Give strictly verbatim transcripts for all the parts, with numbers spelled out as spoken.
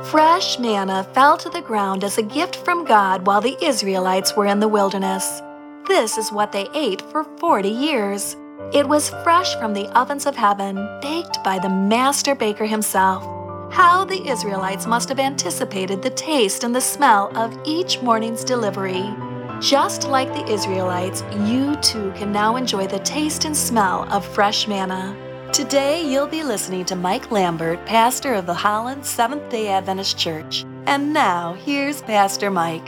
Fresh manna fell to the ground as a gift from God while the Israelites were in the wilderness. This is what they ate for forty years. It was fresh from the ovens of heaven, baked by the master baker himself. How the Israelites must have anticipated the taste and the smell of each morning's delivery. Just like the Israelites, you too can now enjoy the taste and smell of fresh manna. Today, you'll be listening to Mike Lambert, pastor of the Holland Seventh-day Adventist Church. And now, here's Pastor Mike.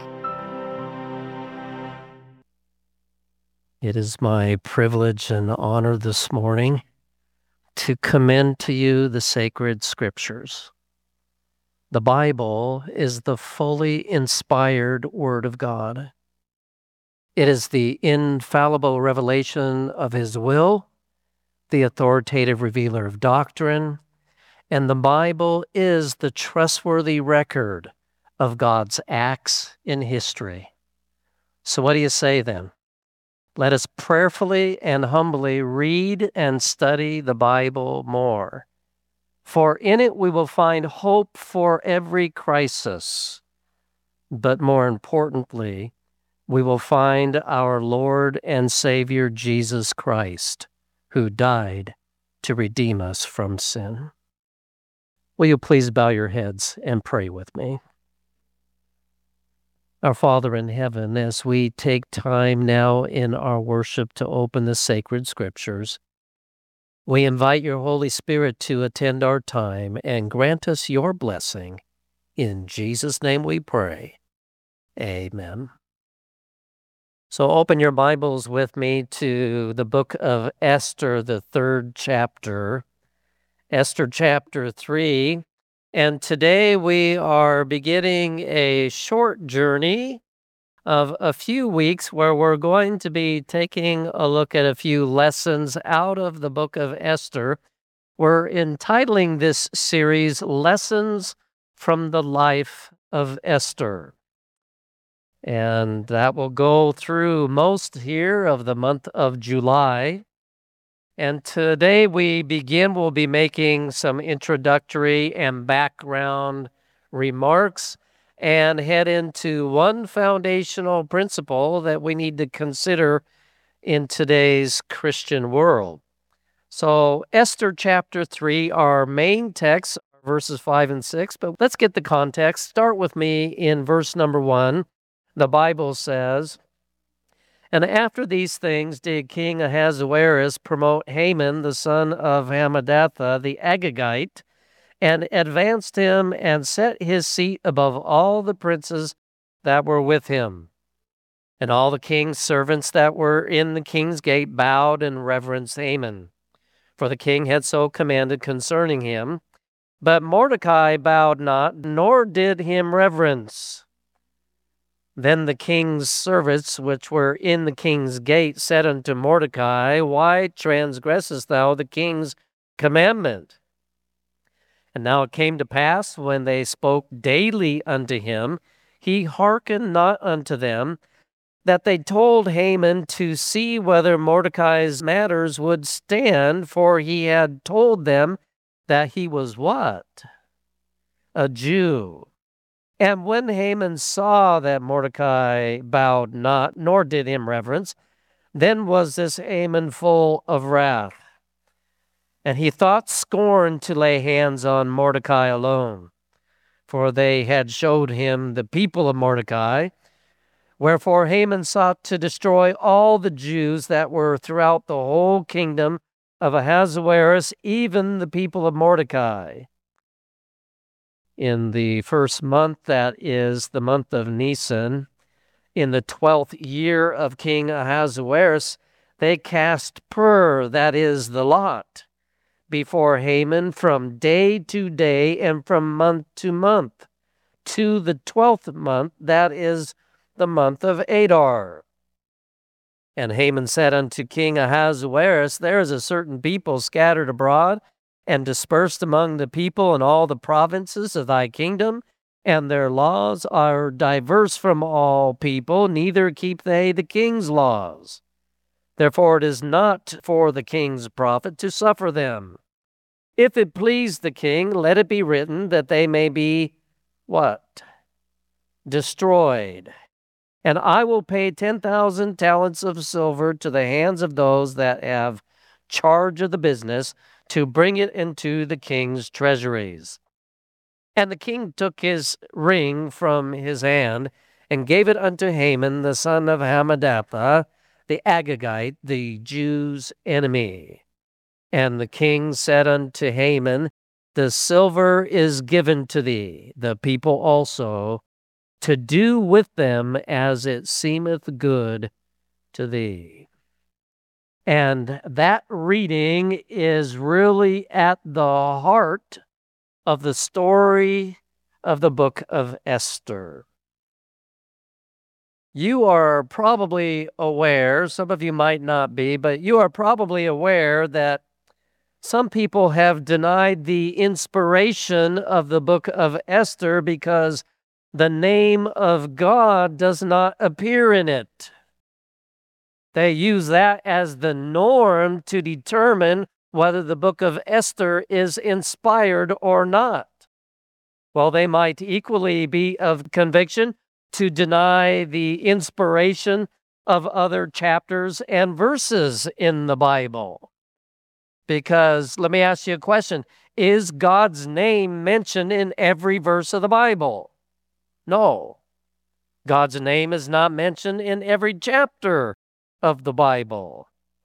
It is my privilege and honor this morning to commend to you the sacred scriptures. The Bible is the fully inspired Word of God. It is the infallible revelation of His will, the authoritative revealer of doctrine, and the Bible is the trustworthy record of God's acts in history. So what do you say then? Let us prayerfully and humbly read and study the Bible more, for in it we will find hope for every crisis. But more importantly, we will find our Lord and Savior Jesus Christ, who died to redeem us from sin. Will you please bow your heads and pray with me? Our Father in heaven, as we take time now in our worship to open the sacred scriptures, we invite your Holy Spirit to attend our time and grant us your blessing. In Jesus' name we pray. Amen. So open your Bibles with me to the book of Esther, the third chapter, Esther chapter three. And today we are beginning a short journey of a few weeks where we're going to be taking a look at a few lessons out of the book of Esther. We're entitling this series, Lessons from the Life of Esther. And that will go through most here of the month of July. And today we begin, we'll be making some introductory and background remarks and head into one foundational principle that we need to consider in today's Christian world. So Esther chapter three, our main text, verses five and six, but let's get the context. Start with me in verse number one. The Bible says, "And after these things did King Ahasuerus promote Haman, the son of Hammedatha, the Agagite, and advanced him and set his seat above all the princes that were with him. And all the king's servants that were in the king's gate bowed and reverenced Haman, for the king had so commanded concerning him. But Mordecai bowed not, nor did him reverence. Then the king's servants, which were in the king's gate, said unto Mordecai, Why transgressest thou the king's commandment? And now it came to pass, when they spoke daily unto him, he hearkened not unto them, that they told Haman to see whether Mordecai's matters would stand, for he had told them that he was what? A Jew. And when Haman saw that Mordecai bowed not, nor did him reverence, then was this Haman full of wrath. And he thought scorn to lay hands on Mordecai alone, for they had showed him the people of Mordecai. Wherefore Haman sought to destroy all the Jews that were throughout the whole kingdom of Ahasuerus, even the people of Mordecai. In the first month, that is the month of Nisan, in the twelfth year of King Ahasuerus, they cast pur, that is the lot, before Haman from day to day and from month to month, to the twelfth month, that is the month of Adar. And Haman said unto King Ahasuerus, There is a certain people scattered abroad, and dispersed among the people in all the provinces of thy kingdom, and their laws are diverse from all people, neither keep they the king's laws. Therefore it is not for the king's profit to suffer them. If it please the king, let it be written that they may be what? Destroyed. And I will pay ten thousand talents of silver to the hands of those that have charge of the business to bring it into the king's treasuries. And the king took his ring from his hand and gave it unto Haman, the son of Hammedatha, the Agagite, the Jews' enemy. And the king said unto Haman, the silver is given to thee, the people also, to do with them as it seemeth good to thee. And that reading is really at the heart of the story of the book of Esther. You are probably aware, some of you might not be, but you are probably aware that some people have denied the inspiration of the book of Esther because the name of God does not appear in it. They use that as the norm to determine whether the book of Esther is inspired or not. Well, they might equally be of conviction to deny the inspiration of other chapters and verses in the Bible. Because, let me ask you a question, is God's name mentioned in every verse of the Bible? No. God's name is not mentioned in every chapter of the Bible.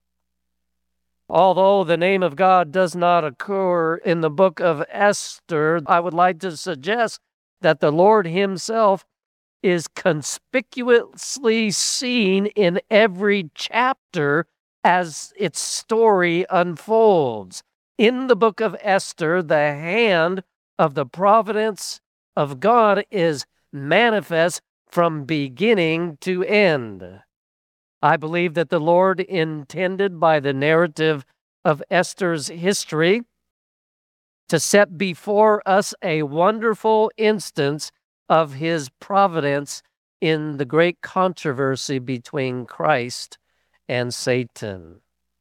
Although the name of God does not occur in the book of Esther, I would like to suggest that the Lord himself is conspicuously seen in every chapter as its story unfolds. In the book of Esther, the hand of the providence of God is manifest from beginning to end. I believe that the Lord intended by the narrative of Esther's history to set before us a wonderful instance of his providence in the great controversy between Christ and Satan.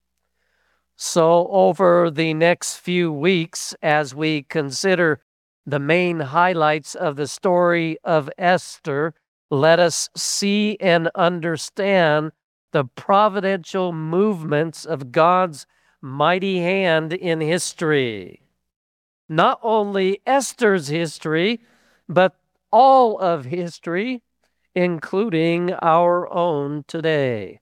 So over the next few weeks, as we consider the main highlights of the story of Esther, let us see and understand the providential movements of God's mighty hand in history. Not only Esther's history, but all of history, including our own today.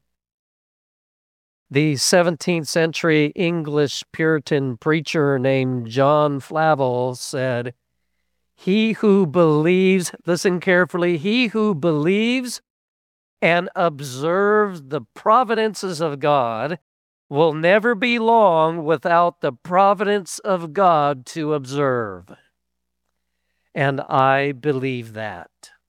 The seventeenth century English Puritan preacher named John Flavel said, "He who believes," listen carefully, "he who believes and observes the providences of God will never be long without the providence of God to observe." And I believe that.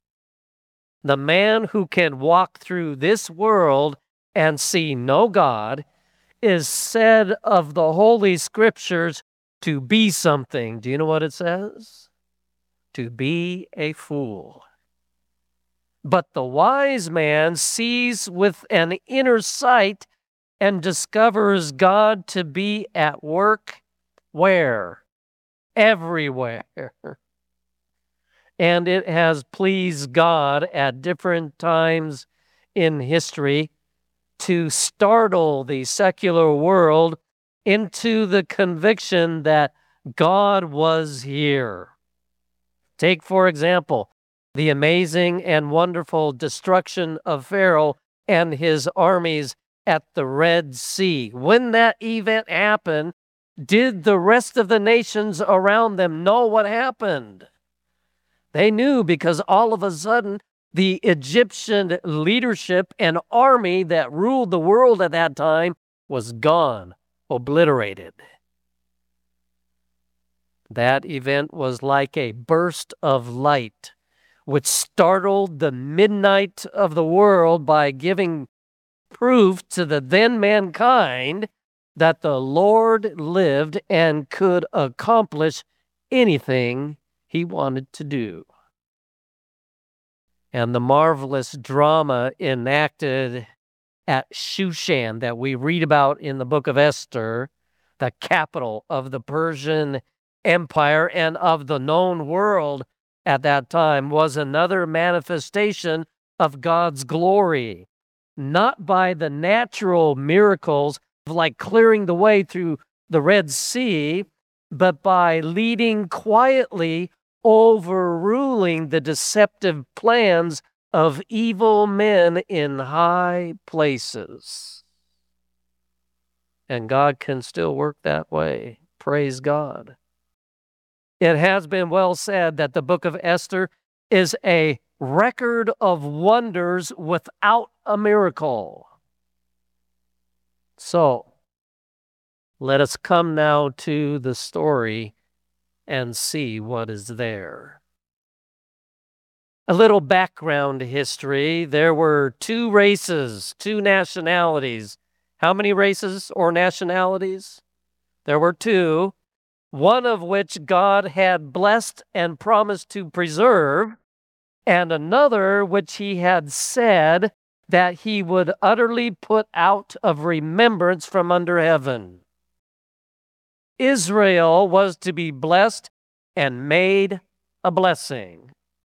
The man who can walk through this world and see no God is said of the Holy Scriptures to be something. Do you know what it says? To be a fool. But the wise man sees with an inner sight and discovers God to be at work where? Everywhere. And it has pleased God at different times in history to startle the secular world into the conviction that God was here. Take, for example, the amazing and wonderful destruction of Pharaoh and his armies at the Red Sea. When that event happened, did the rest of the nations around them know what happened? They knew, because all of a sudden the Egyptian leadership and army that ruled the world at that time was gone, obliterated. That event was like a burst of light, which startled the midnight of the world by giving proof to the then mankind that the Lord lived and could accomplish anything he wanted to do. And the marvelous drama enacted at Shushan that we read about in the book of Esther, the capital of the Persian Empire and of the known world, at that time was another manifestation of God's glory, not by the natural miracles like clearing the way through the Red Sea, but by leading quietly, overruling the deceptive plans of evil men in high places. And God can still work that way. Praise God. It has been well said that the book of Esther is a record of wonders without a miracle. So, let us come now to the story and see what is there. A little background history. There were two races, two nationalities. How many races or nationalities? There were two, one of which God had blessed and promised to preserve, and another which he had said that he would utterly put out of remembrance from under heaven. Israel was to be blessed and made a blessing.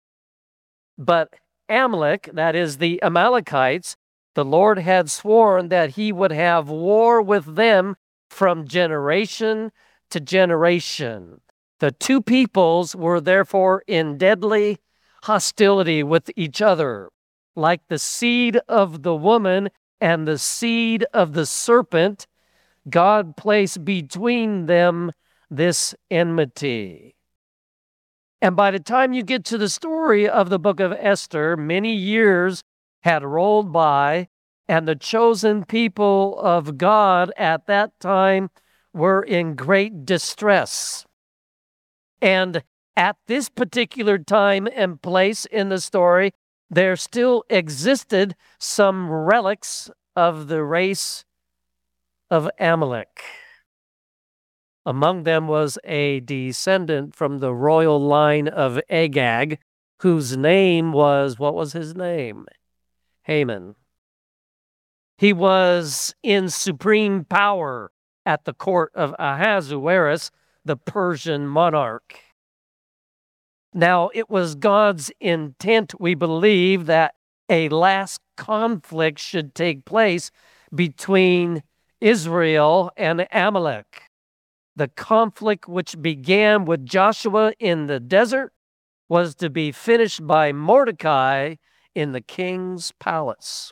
But Amalek, that is the Amalekites, the Lord had sworn that he would have war with them from generation to generation. The two peoples were therefore in deadly hostility with each other, like the seed of the woman and the seed of the serpent. God placed between them this enmity. And by the time you get to the story of the book of Esther, many years had rolled by, and the chosen people of God at that time were in great distress. And at this particular time and place in the story, there still existed some relics of the race of Amalek. Among them was a descendant from the royal line of Agag, whose name was, what was his name? Haman. He was in supreme power at the court of Ahasuerus, the Persian monarch. Now, it was God's intent, we believe, that a last conflict should take place between Israel and Amalek. The conflict, which began with Joshua in the desert, was to be finished by Mordecai in the king's palace.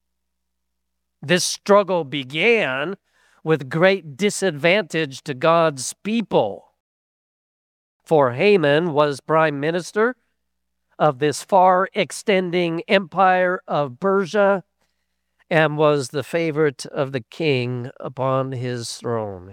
This struggle began with great disadvantage to God's people. For Haman was prime minister of this far extending empire of Persia and was the favorite of the king upon his throne.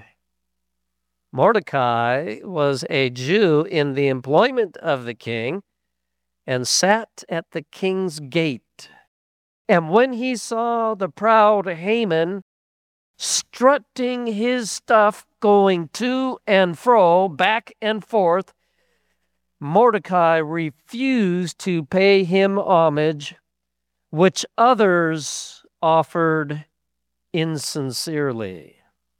Mordecai was a Jew in the employment of the king and sat at the king's gate. And when he saw the proud Haman strutting his stuff, going to and fro, back and forth, Mordecai refused to pay him homage, which others offered insincerely.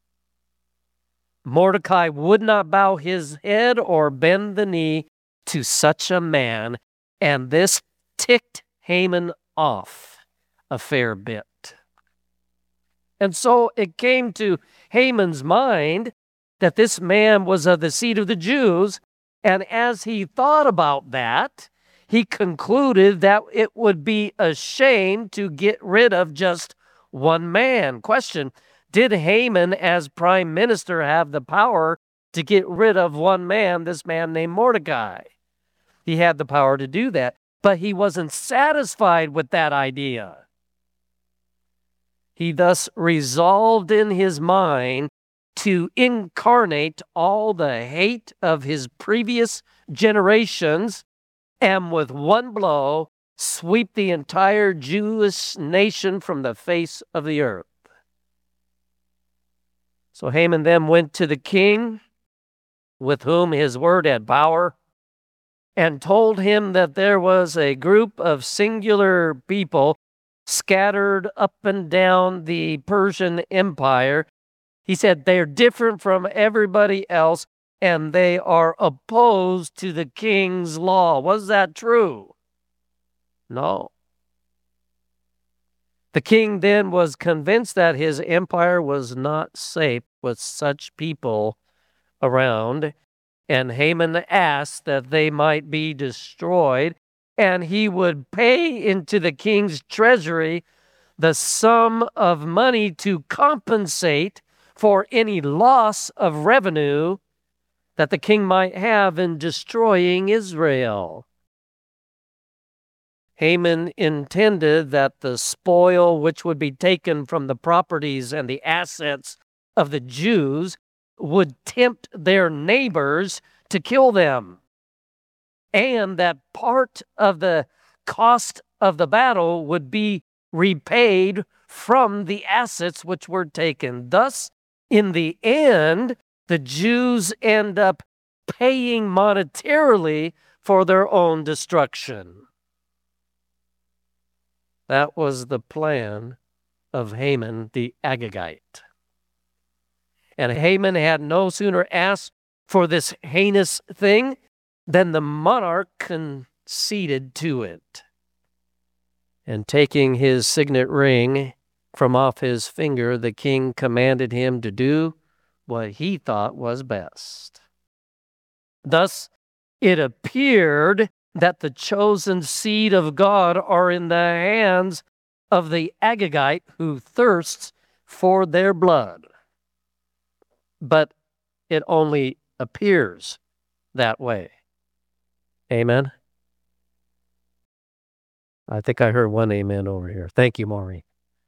Mordecai would not bow his head or bend the knee to such a man, and this ticked Haman off a fair bit. And so it came to Haman's mind that this man was of the seed of the Jews, and as he thought about that, he concluded that it would be a shame to get rid of just one man. Question: did Haman, as prime minister, have the power to get rid of one man, this man named Mordecai? He had the power to do that, but he wasn't satisfied with that idea. He thus resolved in his mind to incarnate all the hate of his previous generations and with one blow sweep the entire Jewish nation from the face of the earth. So Haman then went to the king, with whom his word had power, and told him that there was a group of singular people scattered up and down the Persian Empire. He said they're different from everybody else and they are opposed to the king's law. Was that true? No. The king then was convinced that his empire was not safe with such people around, and Haman asked that they might be destroyed, and he would pay into the king's treasury the sum of money to compensate for any loss of revenue that the king might have in destroying Israel. Haman intended that the spoil which would be taken from the properties and the assets of the Jews would tempt their neighbors to kill them, and that part of the cost of the battle would be repaid from the assets which were taken. Thus, in the end, the Jews end up paying monetarily for their own destruction. That was the plan of Haman the Agagite. And Haman had no sooner asked for this heinous thing than the monarch conceded to it. And taking his signet ring from off his finger, the king commanded him to do what he thought was best. Thus, it appeared that the chosen seed of God are in the hands of the Agagite who thirsts for their blood. But it only appears that way. Amen? I think I heard one amen over here. Thank you, Maureen.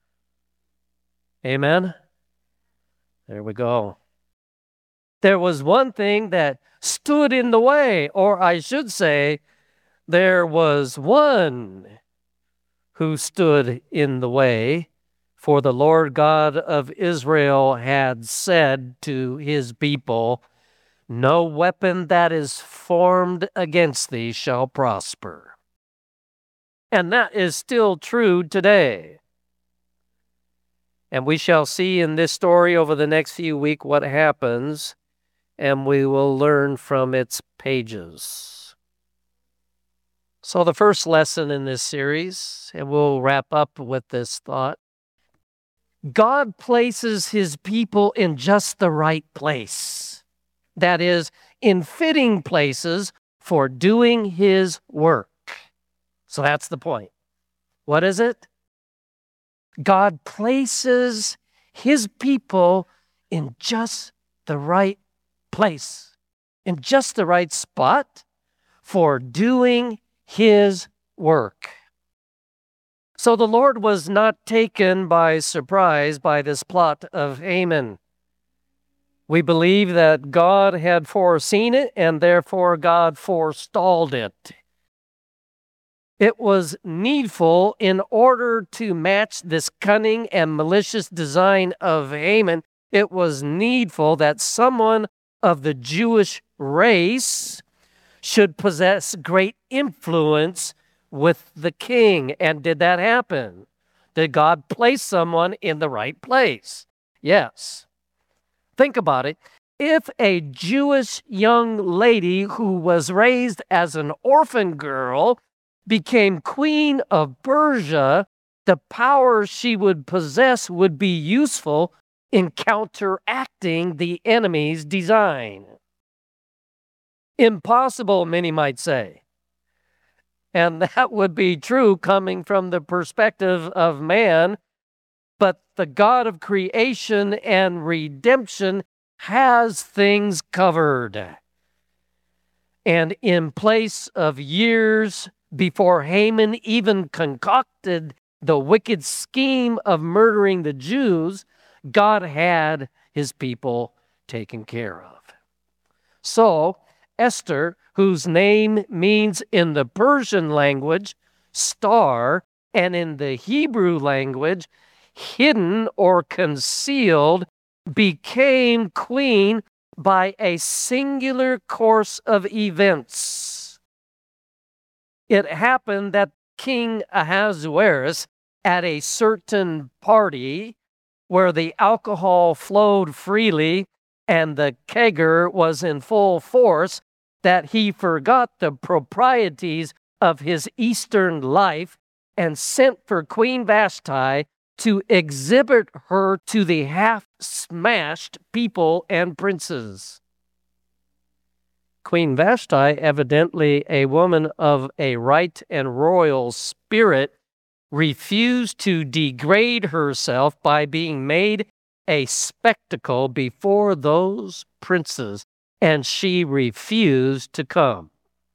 Amen? There we go. There was one thing that stood in the way, or I should say, there was one who stood in the way, for the Lord God of Israel had said to his people, "No weapon that is formed against thee shall prosper." And that is still true today. And we shall see in this story over the next few weeks what happens, and we will learn from its pages. So the first lesson in this series, and we'll wrap up with this thought, God places his people in just the right place. That is, in fitting places for doing his work. So that's the point. What is it? God places his people in just the right place, in just the right spot for doing his work. So the Lord was not taken by surprise by this plot of Haman. We believe that God had foreseen it, and therefore God forestalled it. It was needful in order to match this cunning and malicious design of Haman. It was needful that someone of the Jewish race should possess great influence with the king. And did that happen? Did God place someone in the right place? Yes. Think about it. If a Jewish young lady who was raised as an orphan girl became queen of Persia, the power she would possess would be useful in counteracting the enemy's design. Impossible, many might say. And that would be true coming from the perspective of man, but the God of creation and redemption has things covered. And in place of years before Haman even concocted the wicked scheme of murdering the Jews, God had his people taken care of. So, Esther, whose name means in the Persian language, star, and in the Hebrew language, hidden or concealed, became queen by a singular course of events. It happened that King Ahasuerus, at a certain party where the alcohol flowed freely and the kegger was in full force, that he forgot the proprieties of his Eastern life and sent for Queen Vashti to exhibit her to the half-smashed people and princes. Queen Vashti, evidently a woman of a right and royal spirit, refused to degrade herself by being made a spectacle before those princes, and she refused to come.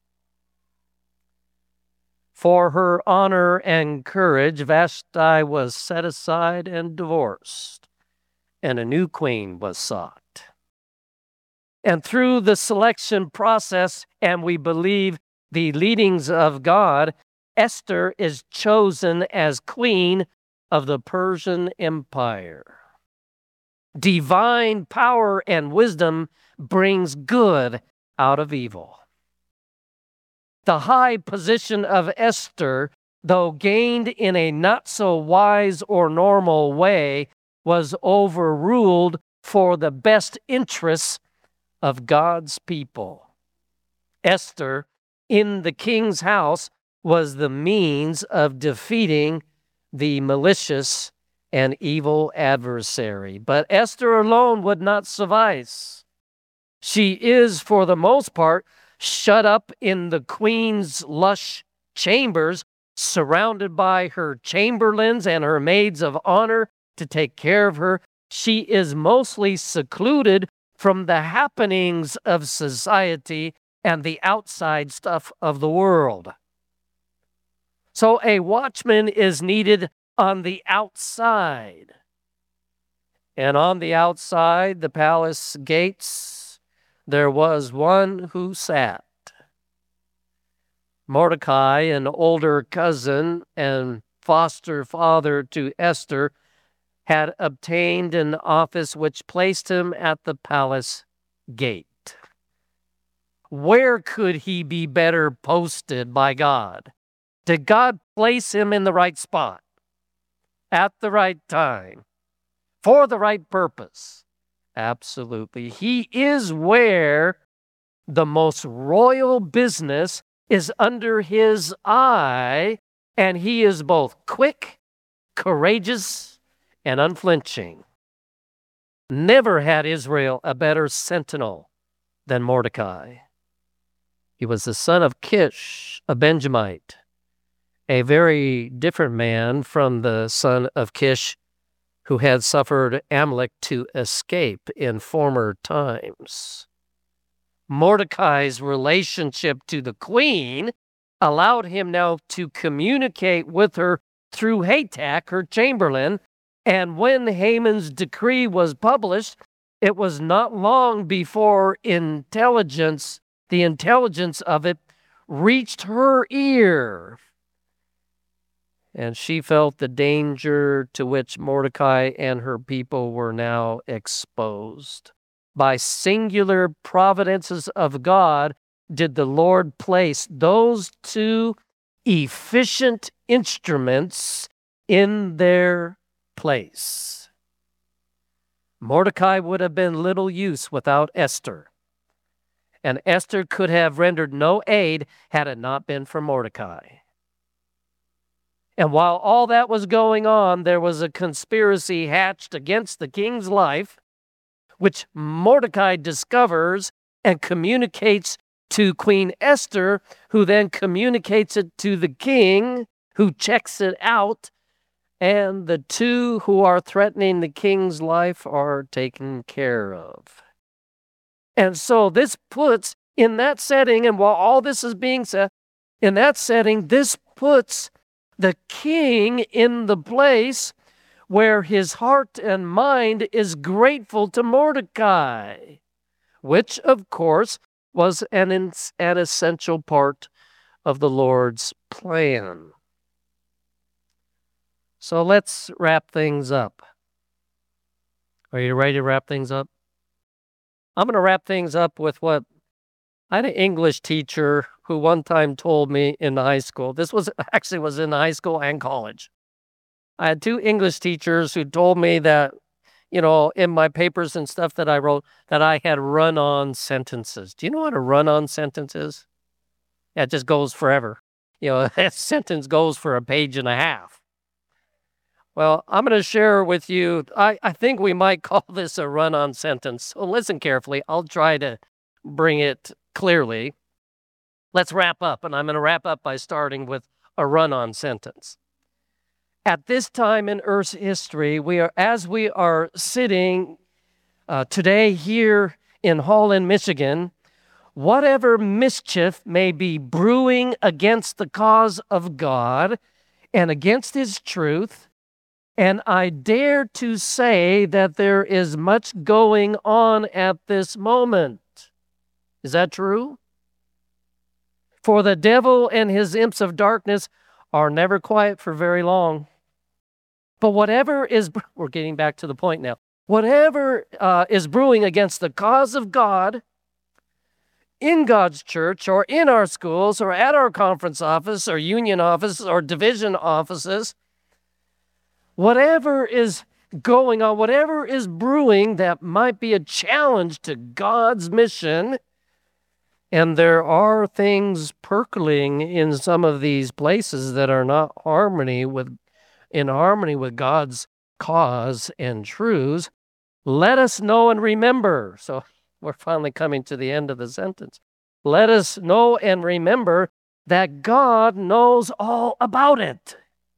For her honor and courage, Vashti was set aside and divorced, and a new queen was sought. And through the selection process, and we believe the leadings of God, Esther is chosen as queen of the Persian Empire. Divine power and wisdom brings good out of evil. The high position of Esther, though gained in a not so wise or normal way, was overruled for the best interests of God's people. Esther, in the king's house, was the means of defeating the malicious and evil adversary. But Esther alone would not suffice. She is, for the most part, shut up in the queen's lush chambers, surrounded by her chamberlains and her maids of honor to take care of her. She is mostly secluded from the happenings of society and the outside stuff of the world. So a watchman is needed on the outside. And on the outside, the palace gates, there was one who sat. Mordecai, an older cousin and foster father to Esther, had obtained an office which placed him at the palace gate. Where could he be better posted by God? Did God place him in the right spot, at the right time, for the right purpose? Absolutely. He is where the most royal business is under his eye, and he is both quick, courageous, and unflinching. Never had Israel a better sentinel than Mordecai. He was the son of Kish, a Benjamite, a very different man from the son of Kish who had suffered Amalek to escape in former times. Mordecai's relationship to the queen allowed him now to communicate with her through Hatak, her chamberlain, and when Haman's decree was published, it was not long before intelligence, the intelligence of it, reached her ear. And she felt the danger to which Mordecai and her people were now exposed. By singular providences of God did the Lord place those two efficient instruments in their place. Mordecai would have been little use without Esther, and Esther could have rendered no aid had it not been for Mordecai. And while all that was going on, there was a conspiracy hatched against the king's life, which Mordecai discovers and communicates to Queen Esther, who then communicates it to the king, who checks it out, and the two who are threatening the king's life are taken care of. And so this puts, in that setting, and while all this is being said, in that setting, this puts the king in the place where his heart and mind is grateful to Mordecai, which, of course, was an, an essential part of the Lord's plan. So let's wrap things up. Are you ready to wrap things up? I'm going to wrap things up with what I had an English teacher who one time told me in high school. This was actually was in high school and college. I had two English teachers who told me that you know, in my papers and stuff that I wrote, that I had run-on sentences. Do you know what a run-on sentence is? Yeah, it just goes forever. You know, that sentence goes for a page and a half. Well, I'm going to share with you, I, I think we might call this a run-on sentence. So listen carefully. I'll try to bring it clearly. Let's wrap up, and I'm going to wrap up by starting with a run-on sentence. At this time in Earth's history, we are, as we are sitting uh, today here in Holland, Michigan, whatever mischief may be brewing against the cause of God and against His truth, and I dare to say that there is much going on at this moment. Is that true? For the devil and his imps of darkness are never quiet for very long. But whatever is, we're getting back to the point now, whatever uh, is brewing against the cause of God in God's church or in our schools or at our conference office or union office or division offices, whatever is going on, whatever is brewing that might be a challenge to God's mission, and there are things percolating in some of these places that are not harmony with in harmony with God's cause and truths, let us know and remember. So we're finally coming to the end of the sentence. Let us know and remember that God knows all about it.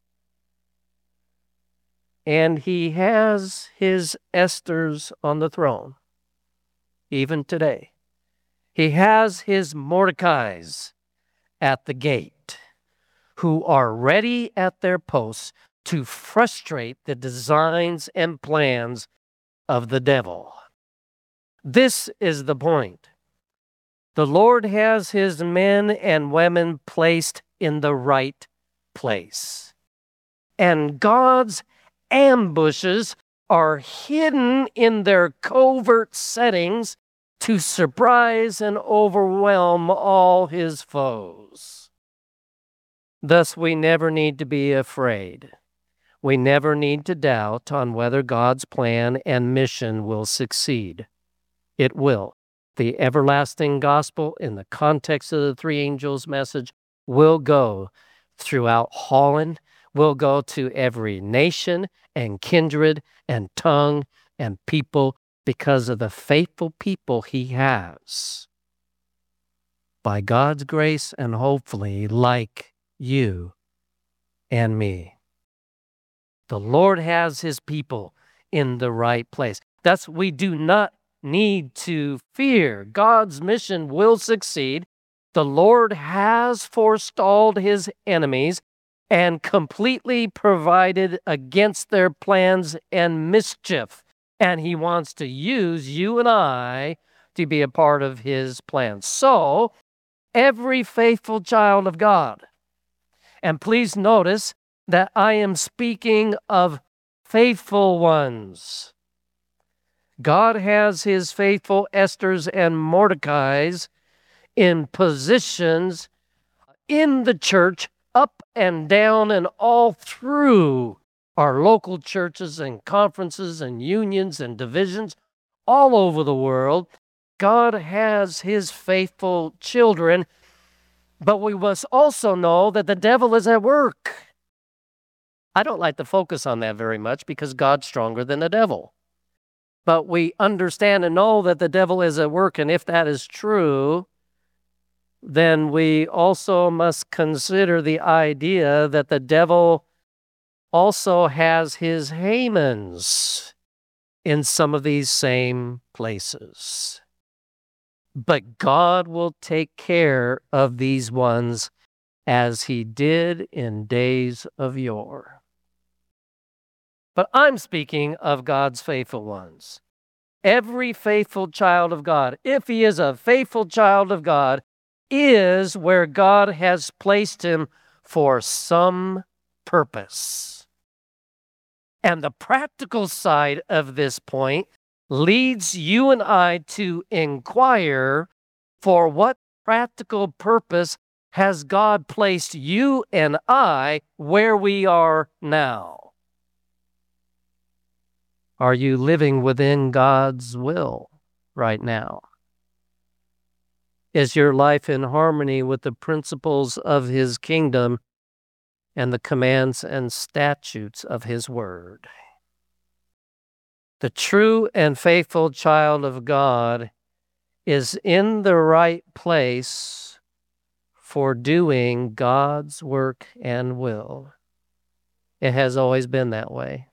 And He has His Esthers on the throne, even today. He has His Mordecais at the gate, who are ready at their posts to frustrate the designs and plans of the devil. This is the point. The Lord has His men and women placed in the right place. And God's ambushes are hidden in their covert settings to surprise and overwhelm all His foes. Thus, we never need to be afraid. We never need to doubt on whether God's plan and mission will succeed. It will. The everlasting gospel in the context of the three angels' message will go throughout Holland, will go to every nation and kindred and tongue and people because of the faithful people He has. By God's grace and hopefully like you and me. The Lord has His people in the right place. Thus, we do not need to fear. God's mission will succeed. The Lord has forestalled His enemies and completely provided against their plans and mischief. And He wants to use you and I to be a part of His plan. So, every faithful child of God, and please notice that I am speaking of faithful ones. God has His faithful Esthers and Mordecais in positions in the church, up and down and all through our local churches and conferences and unions and divisions all over the world. God has His faithful children, but we must also know that the devil is at work. I don't like to focus on that very much because God's stronger than the devil. But we understand and know that the devil is at work, and if that is true, then we also must consider the idea that the devil also has his Hamans in some of these same places. But God will take care of these ones as He did in days of yore. But I'm speaking of God's faithful ones. Every faithful child of God, if he is a faithful child of God, is where God has placed him for some purpose. And the practical side of this point leads you and I to inquire, for what practical purpose has God placed you and I where we are now? Are you living within God's will right now? Is your life in harmony with the principles of His kingdom and the commands and statutes of His word? The true and faithful child of God is in the right place for doing God's work and will. It has always been that way.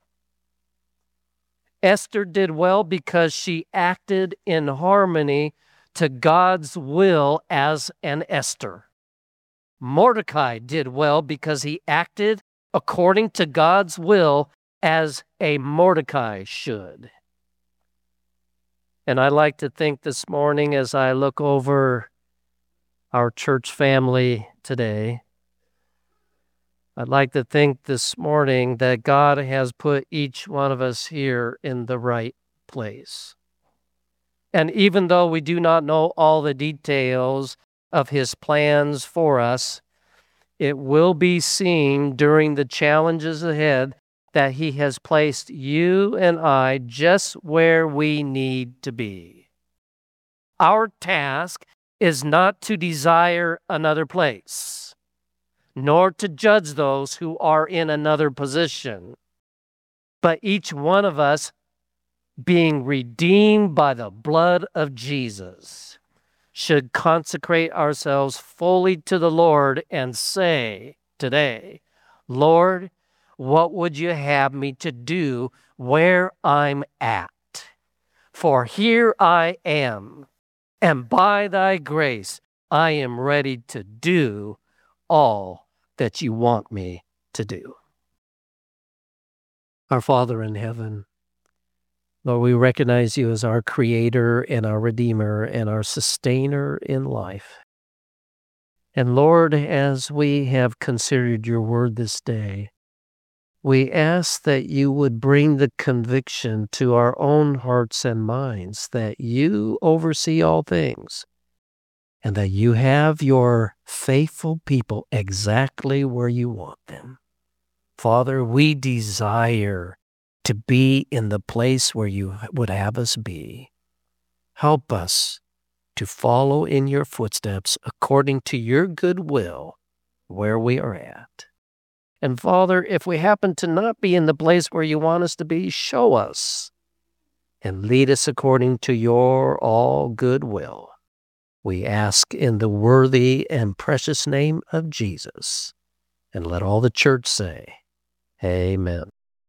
Esther did well because she acted in harmony to God's will as an Esther. Mordecai did well because he acted according to God's will as a Mordecai should. And I like to think this morning as I look over our church family today, I'd like to think this morning that God has put each one of us here in the right place. And even though we do not know all the details of His plans for us, it will be seen during the challenges ahead that He has placed you and I just where we need to be. Our task is not to desire another place, nor to judge those who are in another position, but each one of us, being redeemed by the blood of Jesus, should consecrate ourselves fully to the Lord and say today, Lord, what would you have me to do where I'm at? For here I am, and by thy grace I am ready to do all that you want me to do. Our Father in heaven, Lord, we recognize you as our Creator and our Redeemer and our Sustainer in life. And Lord, as we have considered your word this day, we ask that you would bring the conviction to our own hearts and minds that you oversee all things and that you have your faithful people exactly where you want them. Father, we desire to be in the place where you would have us be. Help us to follow in your footsteps according to your good will where we are at. And Father, if we happen to not be in the place where you want us to be, show us and lead us according to your all good will. We ask in the worthy and precious name of Jesus. And let all the church say, Amen.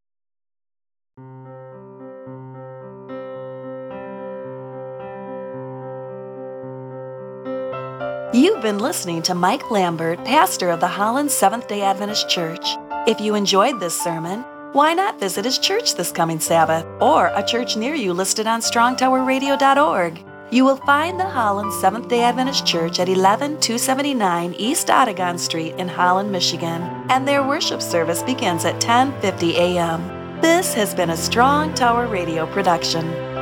You've been listening to Mike Lambert, pastor of the Holland Seventh-day Adventist Church. If you enjoyed this sermon, why not visit his church this coming Sabbath or a church near you listed on strong tower radio dot org? You will find the Holland Seventh-day Adventist Church at eleven two seventy-nine East Otagon Street in Holland, Michigan, and their worship service begins at ten fifty a.m. This has been a Strong Tower Radio production.